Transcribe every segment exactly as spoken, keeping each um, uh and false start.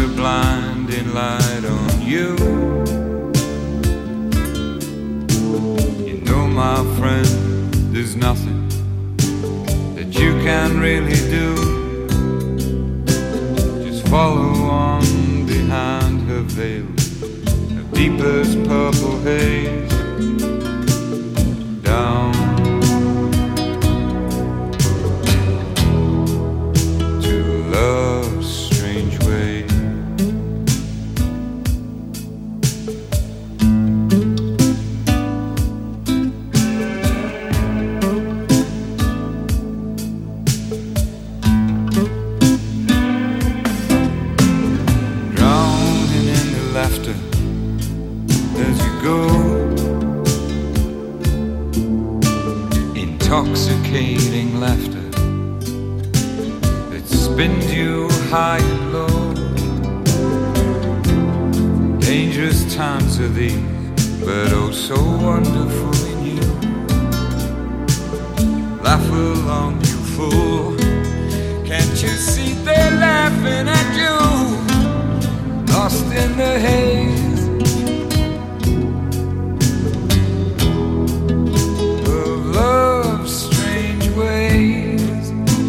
a blinding light on you. You know, my friend, there's nothing that you can really do. Just follow on behind her veil of deepest purple haze, down to love's strange way. Drowning in the laughter as you go, intoxicating laughter that spins you high and low. Dangerous times are these, but oh so wonderful in you. Laugh along, you fool. Can't you see they're laughing at you? Lost in the haze of love's strange ways.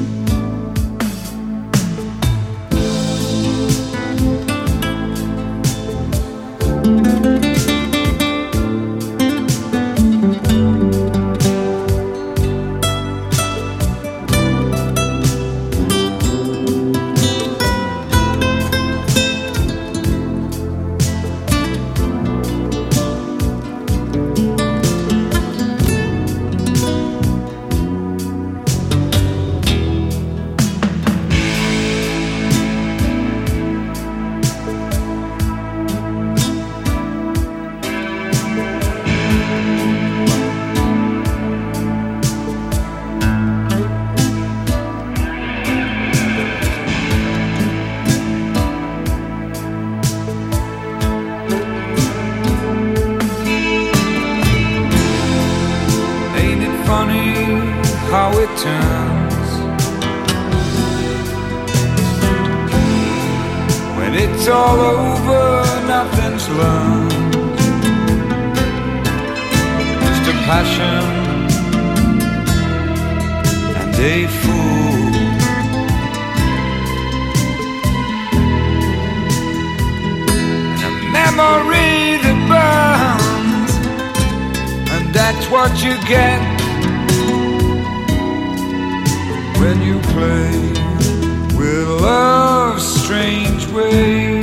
Ain't it funny how it turns when it's all over, nothing's learned. Just a passion and a fool, and a memory that burns, and that's what you get when you play with love's strange ways.